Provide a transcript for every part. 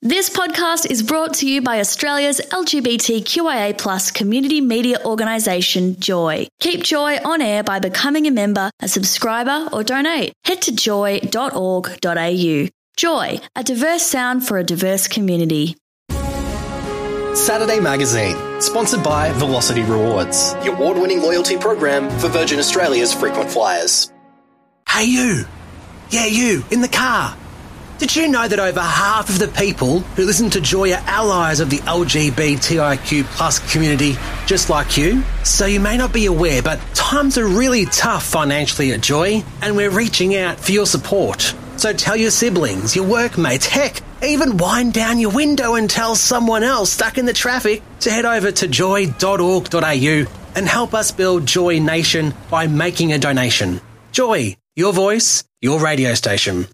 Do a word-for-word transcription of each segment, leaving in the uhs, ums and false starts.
This podcast is brought to you by Australia's L G B T Q I A plus community media organisation, Joy. Keep Joy on air by becoming a member, a subscriber or donate. Head to joy dot org dot a u. Joy, a diverse sound for a diverse community. Saturday Magazine, sponsored by Velocity Rewards, the award-winning loyalty program for Virgin Australia's frequent flyers. Hey you! Yeah, you, in the car. Did you know that over half of the people who listen to Joy are allies of the L G B T I Q plus community, just like you? So you may not be aware, but times are really tough financially at Joy, and we're reaching out for your support. So tell your siblings, your workmates, heck, even wind down your window and tell someone else stuck in the traffic to head over to joy dot org dot a u and help us build Joy Nation by making a donation. Joy, your voice, your radio station.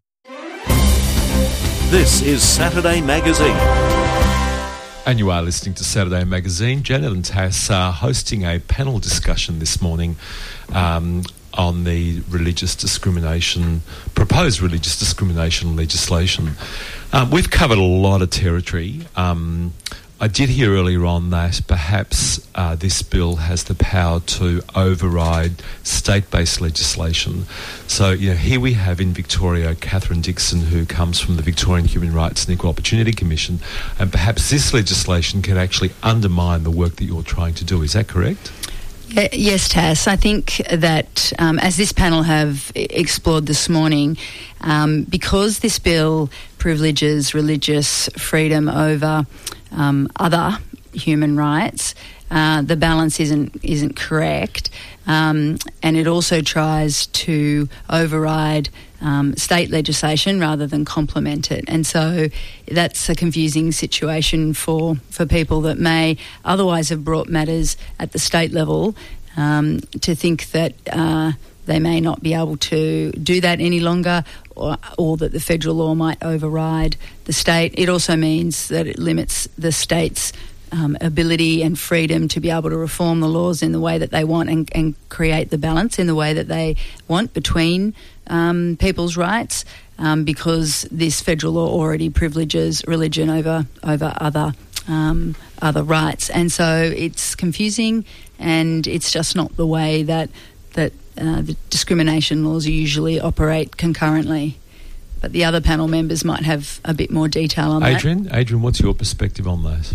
This is Saturday Magazine. And you are listening to Saturday Magazine. Janet and Tass are hosting a panel discussion this morning um, on the religious discrimination, proposed religious discrimination legislation. Um, we've covered a lot of territory. Um, I did hear earlier on that perhaps uh, this bill has the power to override state-based legislation. So, you know, here we have in Victoria Catherine Dixon, who comes from the Victorian Human Rights and Equal Opportunity Commission, and perhaps this legislation can actually undermine the work that you're trying to do. Is that correct? Yes, Tass. I think that um, as this panel have explored this morning, um, because this bill privileges religious freedom over um, other human rights, uh, the balance isn't isn't correct, um, and it also tries to override um, state legislation rather than complement it, and so that's a confusing situation for for people that may otherwise have brought matters at the state level um, to think that uh, they may not be able to do that any longer, or, or that the federal law might override the state. It also means that it limits the state's um, ability and freedom to be able to reform the laws in the way that they want and, and create the balance in the way that they want between um, people's rights, um, because this federal law already privileges religion over over other um, other rights. And so it's confusing, and it's just not the way that that Uh, the discrimination laws usually operate concurrently. But the other panel members might have a bit more detail on Adrian, that. Adrian, what's your perspective on those?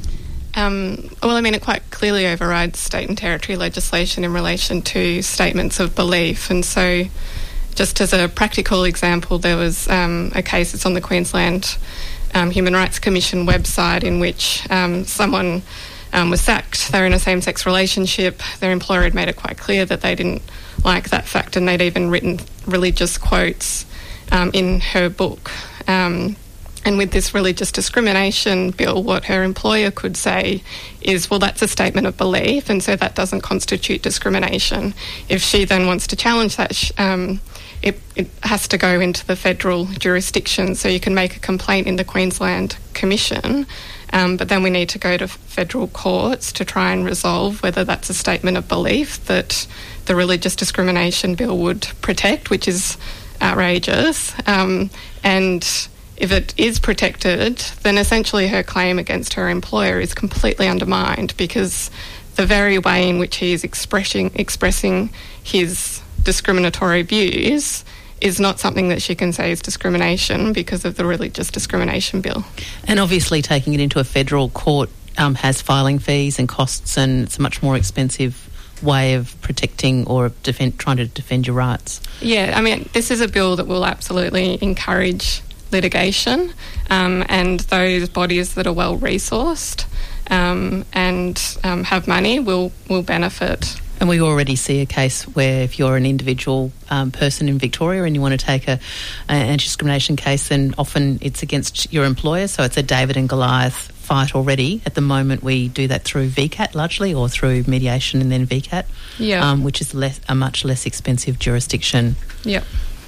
Um, well, I mean, it quite clearly overrides state and territory legislation in relation to statements of belief. And so just as a practical example, there was um, a case, it's on the Queensland um, Human Rights Commission website, in which um, someone um, was sacked. They were in a same-sex relationship. Their employer had made it quite clear that they didn't like that fact, and they'd even written religious quotes um, in her book. Um, and with this religious discrimination bill, what her employer could say is, well, that's a statement of belief, and so that doesn't constitute discrimination. If she then wants to challenge that, um, it, it has to go into the federal jurisdiction, so you can make a complaint in the Queensland Commission, um, but then we need to go to federal courts to try and resolve whether that's a statement of belief that the religious discrimination bill would protect, which is outrageous. Um, and if it is protected, then essentially her claim against her employer is completely undermined, because the very way in which he is expressing expressing his discriminatory views is not something that she can say is discrimination because of the religious discrimination bill. And obviously taking it into a federal court um, has filing fees and costs, and it's a much more expensive way of protecting or defend, trying to defend your rights. Yeah, I mean, this is a bill that will absolutely encourage litigation, um, and those bodies that are well resourced um, and um, have money will, will benefit. And we already see a case where if you're an individual um, person in Victoria and you want to take a, a anti-discrimination case, then often it's against your employer, so it's a David and Goliath fight already. At the moment we do that through V CAT largely, or through mediation and then V CAT, yeah. um, which is less, a much less expensive jurisdiction. Yeah.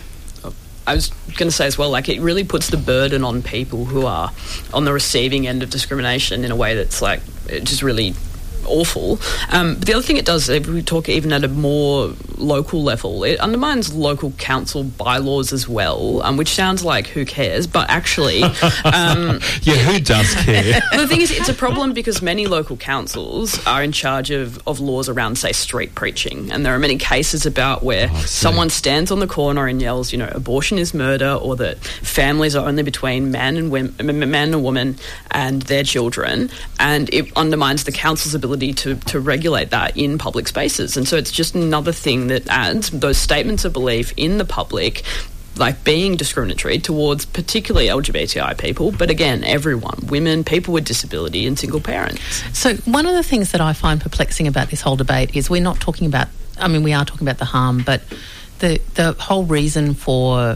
I was going to say as well, like, it really puts the burden on people who are on the receiving end of discrimination in a way that's like, it just really awful. Um, but the other thing it does, if we talk even at a more local level, it undermines local council bylaws as well, um, which sounds like who cares, but actually... Um, yeah, who does care? The thing is, it's a problem because many local councils are in charge of, of laws around, say, street preaching, and there are many cases about where oh, someone stands on the corner and yells, you know, abortion is murder, or that families are only between man and women, man and woman and their children, and it undermines the council's ability to, to regulate that in public spaces. And so it's just another thing that adds those statements of belief in the public, like being discriminatory towards particularly L G B T I people, but again, everyone, women, people with disability and single parents. So one of the things that I find perplexing about this whole debate is we're not talking about, I mean, we are talking about the harm, but the, the whole reason for,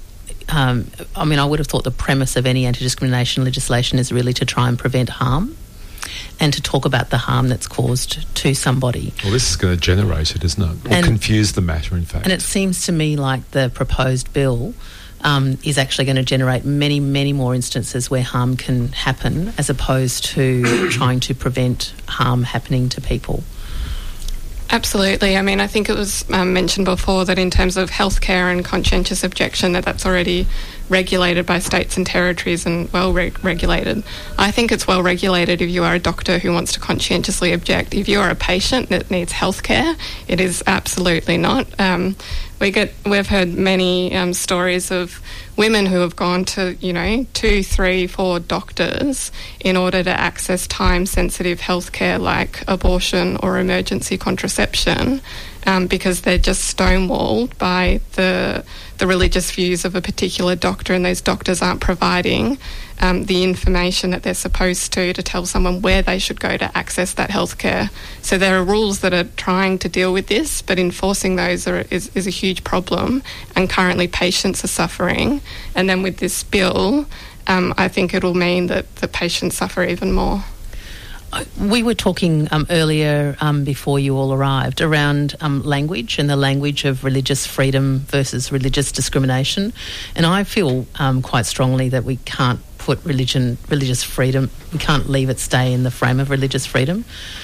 um, I mean, I would have thought the premise of any anti-discrimination legislation is really to try and prevent harm and to talk about the harm that's caused to somebody. Well, this is going to generate it, isn't it? Or and, confuse the matter, in fact. And it seems to me like the proposed bill um, is actually going to generate many, many more instances where harm can happen as opposed to trying to prevent harm happening to people. Absolutely. I mean, I think it was um, mentioned before that in terms of healthcare and conscientious objection, that that's already regulated by states and territories and well reg- regulated. I think it's well regulated if you are a doctor who wants to conscientiously object. If you are a patient that needs healthcare, it is absolutely not. Um, we get, we've heard many um, stories of women who have gone to, you know, two, three, four doctors in order to access time-sensitive healthcare like abortion or emergency contraception, um, because they're just stonewalled by the the religious views of a particular doctor, and those doctors aren't providing um, the information that they're supposed to to tell someone where they should go to access that healthcare. So there are rules that are trying to deal with this, but enforcing those are, is, is a huge problem, and currently patients are suffering. And then with this bill, um, I think it'll mean that the patients suffer even more. We were talking um, earlier um, before you all arrived around um, language and the language of religious freedom versus religious discrimination, and I feel um, quite strongly that we can't put religion, religious freedom, we can't leave it stay in the frame of religious freedom.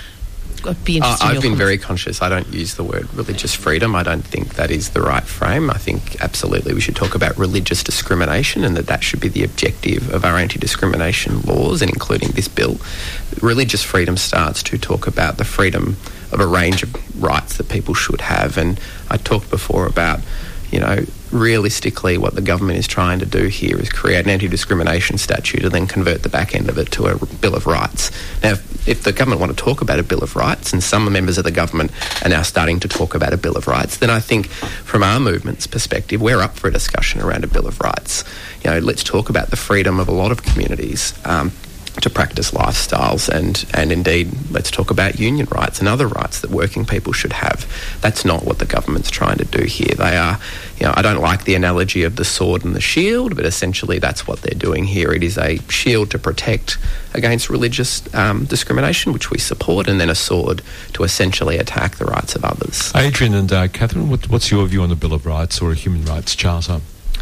I'd be interested uh, in I've your been very comments. conscious. I don't use the word religious freedom. I don't think that is the right frame. I think absolutely we should talk about religious discrimination, and that that should be the objective of our anti-discrimination laws, and including this bill. Religious freedom starts to talk about the freedom of a range of rights that people should have. And I talked before about, you know, realistically what the government is trying to do here is create an anti-discrimination statute and then convert the back end of it to a Bill of Rights. Now, if, if the government want to talk about a Bill of Rights, and some members of the government are now starting to talk about a Bill of Rights, then I think from our movement's perspective, we're up for a discussion around a Bill of Rights. You know, let's talk about the freedom of a lot of communities um, to practice lifestyles, and, and indeed let's talk about union rights and other rights that working people should have. That's not what the government's trying to do here. They are, you know, I don't like the analogy of the sword and the shield, but essentially that's what they're doing here. It is a shield to protect against religious um, discrimination, which we support, and then a sword to essentially attack the rights of others. Adrian and uh, Catherine, what, what's your view on a Bill of Rights or a Human Rights Charter?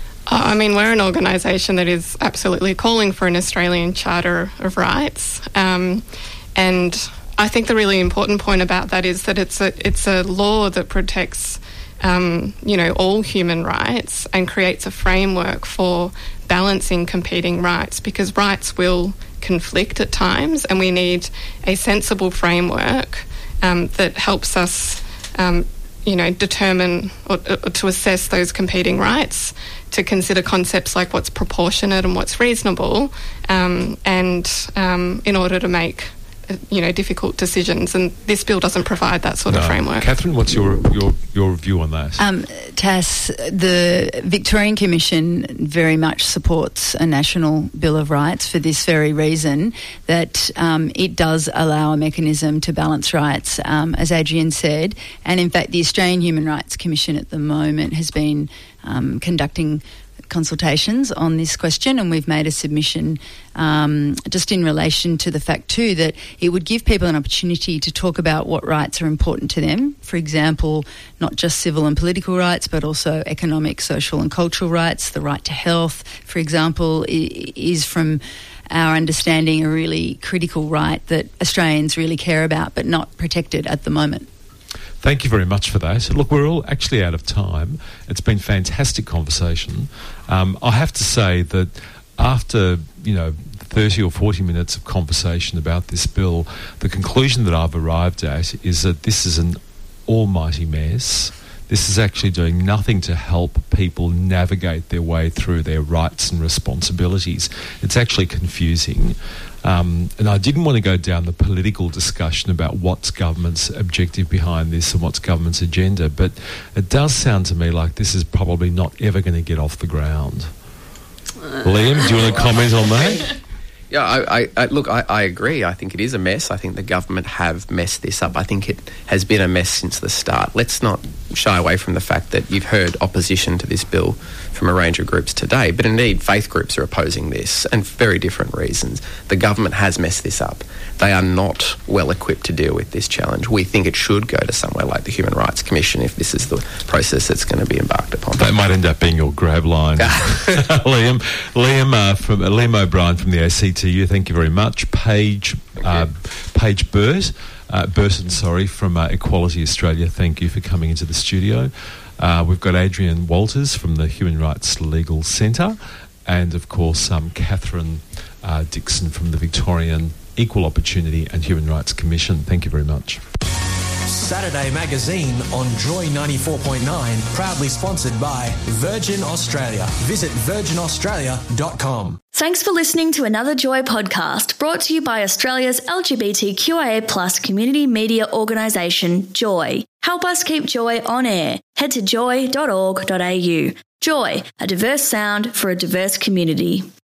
I mean, we're an organisation that is absolutely calling for an Australian Charter of Rights, um, and I think the really important point about that is that it's a it's a law that protects, um, you know, all human rights and creates a framework for balancing competing rights, because rights will conflict at times, and we need a sensible framework um, that helps us, um, you know, determine or, or to assess those competing rights, to consider concepts like what's proportionate and what's reasonable, um, and um, in order to make, you know, difficult decisions. And this bill doesn't provide that sort no. of framework. Catherine, what's your, your, your view on that? Um, Tass, the Victorian Commission very much supports a national Bill of Rights for this very reason, that um, it does allow a mechanism to balance rights, um, as Adrian said. And in fact, the Australian Human Rights Commission at the moment has been um, conducting consultations on this question, and we've made a submission um, just in relation to the fact too that it would give people an opportunity to talk about what rights are important to them. For example, not just civil and political rights, but also economic, social and cultural rights. The right to health, for example, is from our understanding, a really critical right that Australians really care about but not protected at the moment. Thank you very much for that. Look, we're all actually out of time. It's been fantastic conversation. Um, I have to say that after, you know, thirty or forty minutes of conversation about this bill, the conclusion that I've arrived at is that this is an almighty mess. This is actually doing nothing to help people navigate their way through their rights and responsibilities. It's actually confusing. Um, and I didn't want to go down the political discussion about what's government's objective behind this and what's government's agenda, but it does sound to me like this is probably not ever going to get off the ground. Liam, do you want to comment on that? Yeah, I, I, I, look, I, I agree. I think it is a mess. I think the government have messed this up. I think it has been a mess since the start. Let's not shy away from the fact that you've heard opposition to this bill from a range of groups today, but indeed faith groups are opposing this, and for very different reasons. The government has messed this up. They are not well equipped to deal with this challenge. We think it should go to somewhere like the Human Rights Commission if this is the process that's going to be embarked upon. That might end up being your grab line. Liam, Liam, uh, from, uh, Liam O'Brien from the A C T U, thank you very much. Paige, uh, Paige Burt, uh, Burton, sorry, from uh, Equality Australia, thank you for coming into the studio. Uh, we've got Adrian Walters from the Human Rights Legal Centre, and of course um, Catherine uh, Dixon from the Victorian Equal Opportunity and Human Rights Commission. Thank you very much. Saturday Magazine on Joy ninety-four point nine, proudly sponsored by Virgin Australia. Visit virgin australia dot com. Thanks for listening to another Joy podcast brought to you by Australia's L G B T Q I A plus community media organisation, Joy. Help us keep Joy on air. Head to joy dot org dot a u. Joy, a diverse sound for a diverse community.